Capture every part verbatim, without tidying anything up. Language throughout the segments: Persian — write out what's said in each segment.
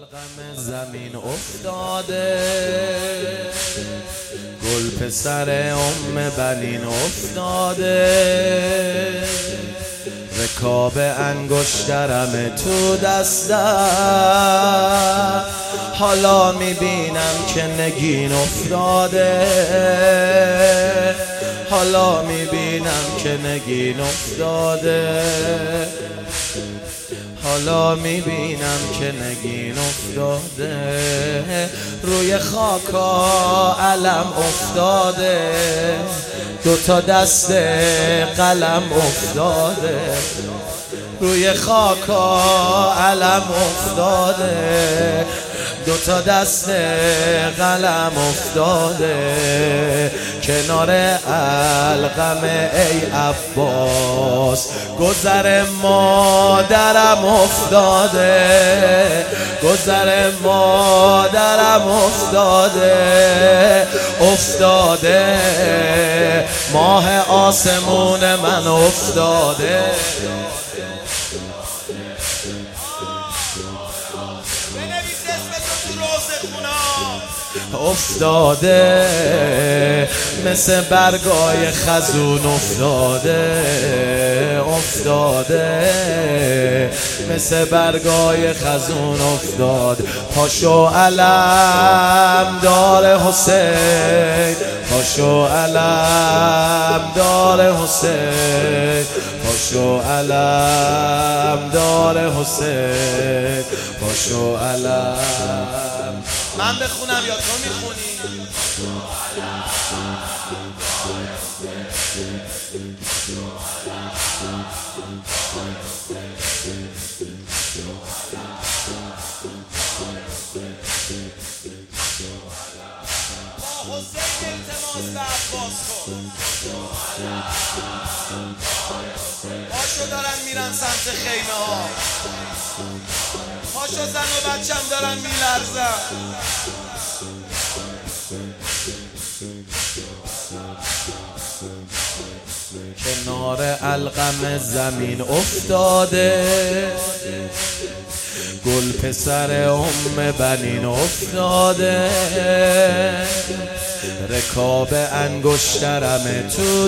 الغم زمین افتاده، گل پسر ام بنین افتاده، رکاب انگشترم تو دستم، حالا میبینم که نگین افتاده، حالا میبینم که نگین افتاده، حالا میبینم که نگین افتاده، روی خاکا علم افتاده، دوتا دست قلم افتاده، روی خاکا علم افتاده، دوتا دست قلم افتاده، کنار القم ای عباس گذر مادرم افتاده، گذر مادرم افتاده، افتاده ماه آسمون من افتاده. افتاده مثل برگای خزون افتاده، افتاده مثل برگای خزون افتاده، پاشو علم دار حسین، پاشو علم دار حسین، پاشو علم دار حسین، پاشو علم. من بخونم یا تو میخونی؟ پاشو دارن میرن سمت خیمه ها، پاشو زن و بچم دارن میلرزن، کنار القم زمین افتاده، گل پسر ام بنین افتاده، رکاب انگشترم تو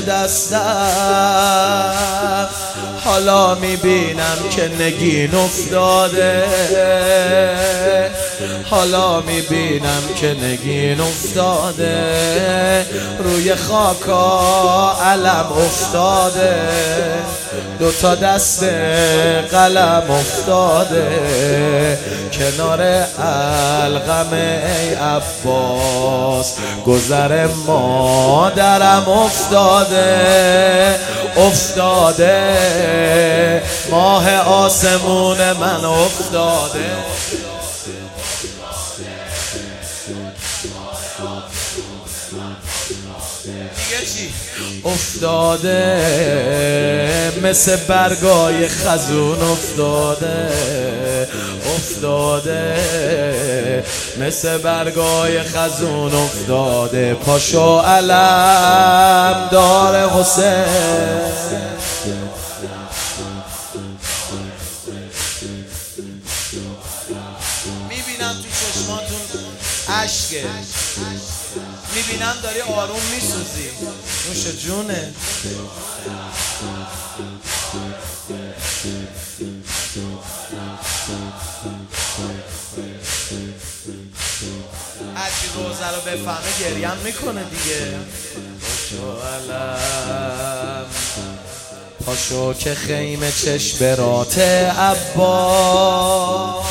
دستم، حالا میبینم که نگین افتاده، حالا میبینم که نگین افتاده، روی خاکا علم افتاده، دوتا دست قلم افتاده، کنار القم ای عباس گذر مادرم افتاده، افتاده ماه آسمون من افتاده. دیگه چی؟ افتاده مثل برگای خزون افتاده، افتاده مثل برگای خزون افتاده، پاشو علم دار حسین، میبینم تو چشماتون عشقه، میبینم داری آروم میسوزی، نوش جونه. هرکی روزه رو بفهمه گریم میکنه دیگه. پاشو علم، پاشو که خیمه چشم رات عباس،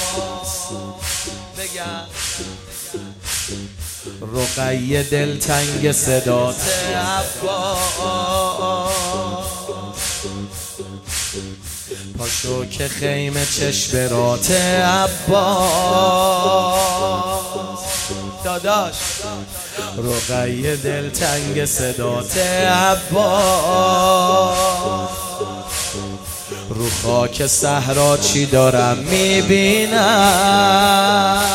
بگم رقیه دلتنگ صدات عباس، پاشو که خیمه چشم رات عباس، داداش رقیه دلتنگ صدات عباس، رو خاک صحرا چی دارم میبینم،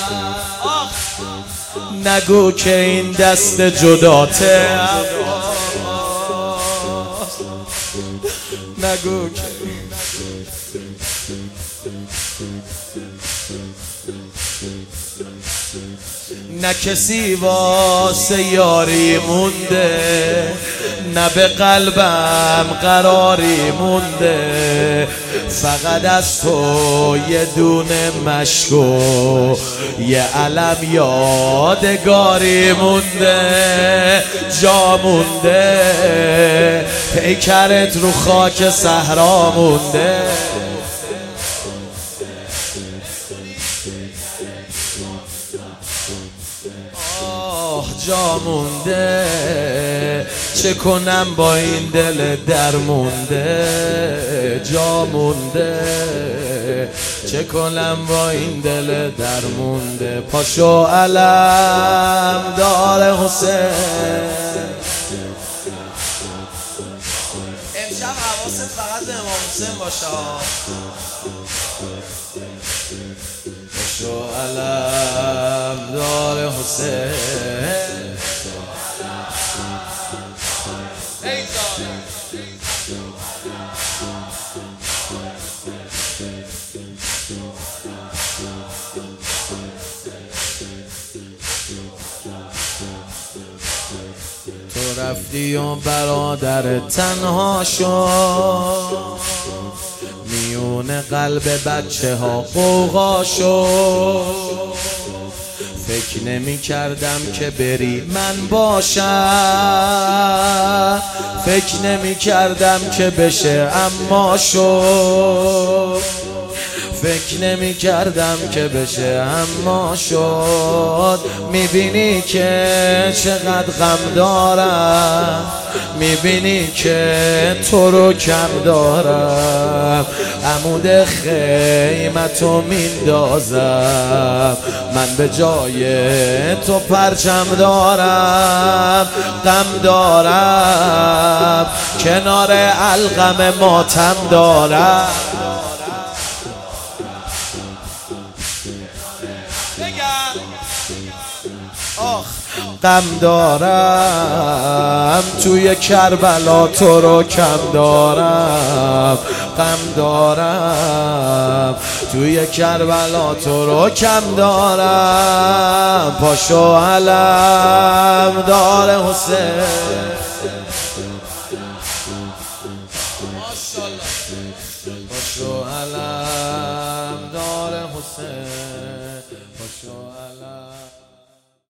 نگو که این دست جدات عباس، نگو که نه کسی واسه یاری مونده، نه به قلبم قراری مونده، فقط از تو یه دونه مشکو یه علم یادگاری مونده. جا مونده پیکرت رو خاک صحرا مونده. آه جا مونده، چه کنم با این دل در مونده. جا مونده، چه کنم با این دل در مونده. پاشو علم دار حسین. امشب حواست فقط به امام حسین باشه. پاشو علم دار حسین. تو رفتی و برادر تنها شد، میون قلب بچه ها قوقا شد. فکر نمی کردم که بری من باشم، فکر نمی کردم که بشه اما شد. فکر نمی کردم که بشه اما شد. میبینی که چقدر غم دارم، میبینی که تو رو کم دارم. عمود خیمتو میندازم، من به جای تو پرچم دارم. غم دارم کنار القم ماتم دارم. آخ غم دارم توی کربلا تو رو کم دارم. غم دارم توی کربلا تو رو کم دارم. پاشو علم دار حسین.